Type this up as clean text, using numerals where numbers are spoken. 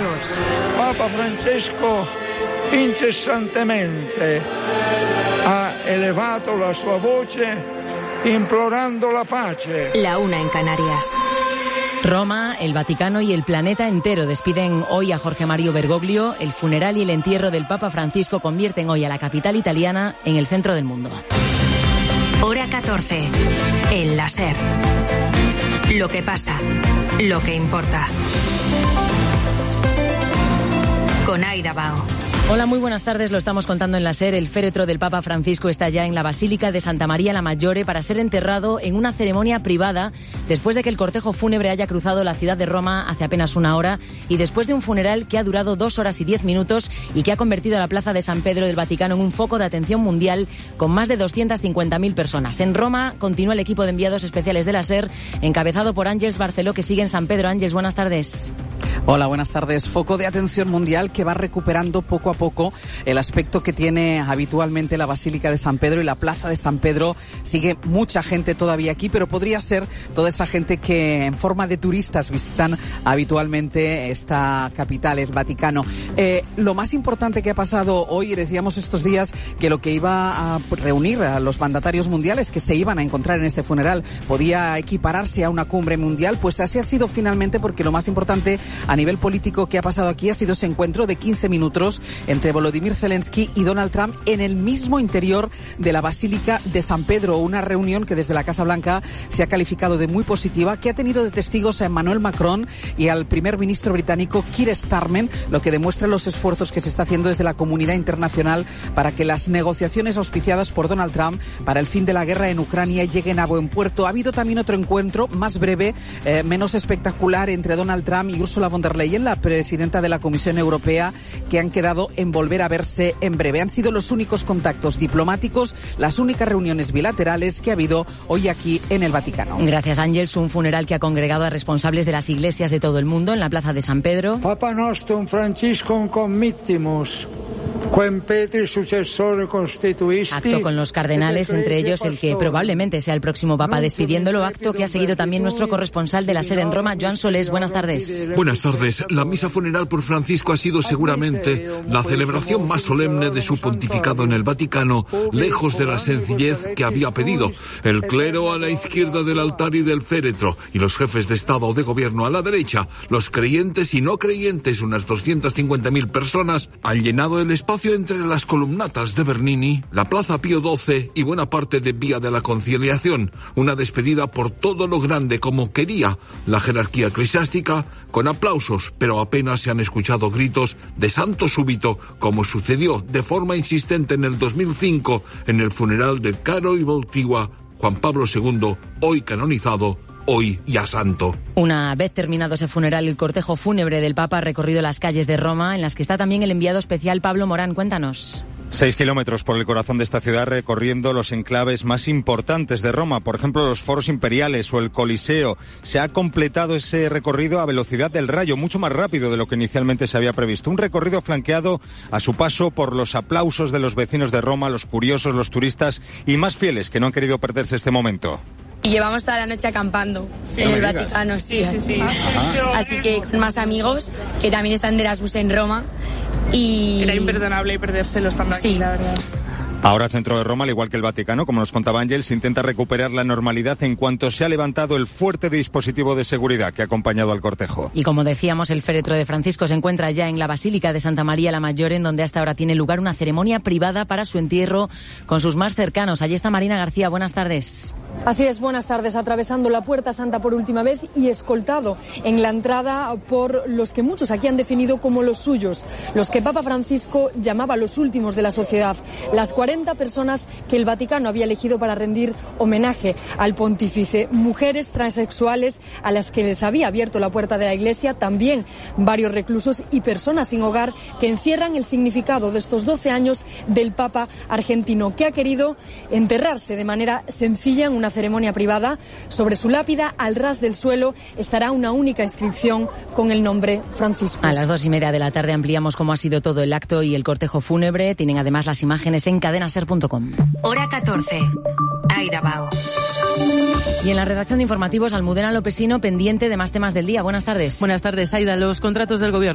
Papa Francesco incessantemente ha elevato la sua voce implorando la pace. La 1 en Canarias. Roma, el Vaticano y el planeta entero despiden hoy a Jorge Mario Bergoglio. El funeral y el entierro del Papa Francisco convierten hoy a la capital italiana en el centro del mundo. Hora 14. El la SER. Lo que pasa, lo que importa. Con Aida Bao. Hola, muy buenas tardes. Lo estamos contando en la SER. El féretro del Papa Francisco está ya en la Basílica de Santa María la Maggiore para ser enterrado en una ceremonia privada después de que el cortejo fúnebre haya cruzado la ciudad de Roma hace apenas una hora y después de un funeral que ha durado 2 horas y 10 minutos y que ha convertido a la Plaza de San Pedro del Vaticano en un foco de atención mundial con más de 250.000 personas. En Roma continúa el equipo de enviados especiales de la SER encabezado por Ángeles Barceló, que sigue en San Pedro. Ángeles, buenas tardes. Hola, buenas tardes. Foco de atención mundial que va recuperando poco a poco el aspecto que tiene habitualmente la Basílica de San Pedro y la Plaza de San Pedro. Sigue mucha gente todavía aquí, pero podría ser toda esa gente que en forma de turistas visitan habitualmente esta capital, el Vaticano. Lo más importante que ha pasado hoy, decíamos estos días que lo que iba a reunir a los mandatarios mundiales que se iban a encontrar en este funeral podía equipararse a una cumbre mundial, pues así ha sido finalmente, porque lo más importante a nivel político que ha pasado aquí ha sido ese encuentro de 15 minutos entre Volodymyr Zelensky y Donald Trump en el mismo interior de la Basílica de San Pedro. Una reunión que desde la Casa Blanca se ha calificado de muy positiva, que ha tenido de testigos a Emmanuel Macron y al primer ministro británico Keir Starmer, lo que demuestra los esfuerzos que se está haciendo desde la comunidad internacional para que las negociaciones auspiciadas por Donald Trump para el fin de la guerra en Ucrania lleguen a buen puerto. Ha habido también otro encuentro más breve, menos espectacular, entre Donald Trump y Ursula von der Leyen, la presidenta de la Comisión Europea, que han quedado en volver a verse en breve. Han sido los únicos contactos diplomáticos, las únicas reuniones bilaterales que ha habido hoy aquí en el Vaticano. Gracias, Ángeles. Un funeral que ha congregado a responsables de las iglesias de todo el mundo en la Plaza de San Pedro. Papa nostrum Franciscum committimus, quem Petri successore constituisti. Acto con los cardenales, entre ellos el que probablemente sea el próximo Papa, despidiéndolo. Acto que ha seguido también nuestro corresponsal de la SER en Roma, Joan Solés. Buenas tardes. Buenas tardes. La misa funeral por Francisco ha sido seguramente la celebración más solemne de su pontificado en el Vaticano, lejos de la sencillez que había pedido. El clero a la izquierda del altar y del féretro, y los jefes de Estado o de Gobierno a la derecha, los creyentes y no creyentes, unas 250.000 personas, han llenado el espacio entre las columnatas de Bernini, la Plaza Pío XII y buena parte de Vía de la Conciliación. Una despedida por todo lo grande, como quería la jerarquía eclesiástica, con aplausos, pero apenas se han escuchado gritos de santo súbito, como sucedió de forma insistente en el 2005 en el funeral de Caro y Voltigua, Juan Pablo II, hoy canonizado, hoy ya santo. Una vez terminado ese funeral, el cortejo fúnebre del Papa ha recorrido las calles de Roma, en las que está también el enviado especial Pablo Morán. Cuéntanos. 6 kilómetros por el corazón de esta ciudad, recorriendo los enclaves más importantes de Roma, por ejemplo los foros imperiales o el Coliseo. Se ha completado ese recorrido a velocidad del rayo, mucho más rápido de lo que inicialmente se había previsto. Un recorrido flanqueado a su paso por los aplausos de los vecinos de Roma, los curiosos, los turistas y más fieles que no han querido perderse este momento. Y llevamos toda la noche acampando en el Vaticano, sí. Así que con más amigos que también están de Erasmus en Roma. Y era imperdonable perdérselo estando aquí, la verdad. Ahora el centro de Roma, al igual que el Vaticano, como nos contaba Ángeles, intenta recuperar la normalidad en cuanto se ha levantado el fuerte dispositivo de seguridad que ha acompañado al cortejo. Y como decíamos, el féretro de Francisco se encuentra ya en la Basílica de Santa María la Maggiore, en donde hasta ahora tiene lugar una ceremonia privada para su entierro con sus más cercanos. Allí está Marina García. Buenas tardes. Así es, buenas tardes. Atravesando la Puerta Santa por última vez y escoltado en la entrada por los que muchos aquí han definido como los suyos, los que Papa Francisco llamaba los últimos de la sociedad, las 40 personas que el Vaticano había elegido para rendir homenaje al pontífice, mujeres transexuales a las que les había abierto la puerta de la Iglesia, también varios reclusos y personas sin hogar que encierran el significado de estos 12 años del Papa argentino, que ha querido enterrarse de manera sencilla en una ceremonia privada. Sobre su lápida, al ras del suelo, estará una única inscripción con el nombre Francisco. A las 2:30 de la tarde ampliamos cómo ha sido todo el acto y el cortejo fúnebre. Tienen además las imágenes en cadenaser.com. Hora 14. Aida Bao. Y en la redacción de informativos, Almudena Lopesino, pendiente de más temas del día. Buenas tardes. Buenas tardes, Aida. Los contratos del Gobierno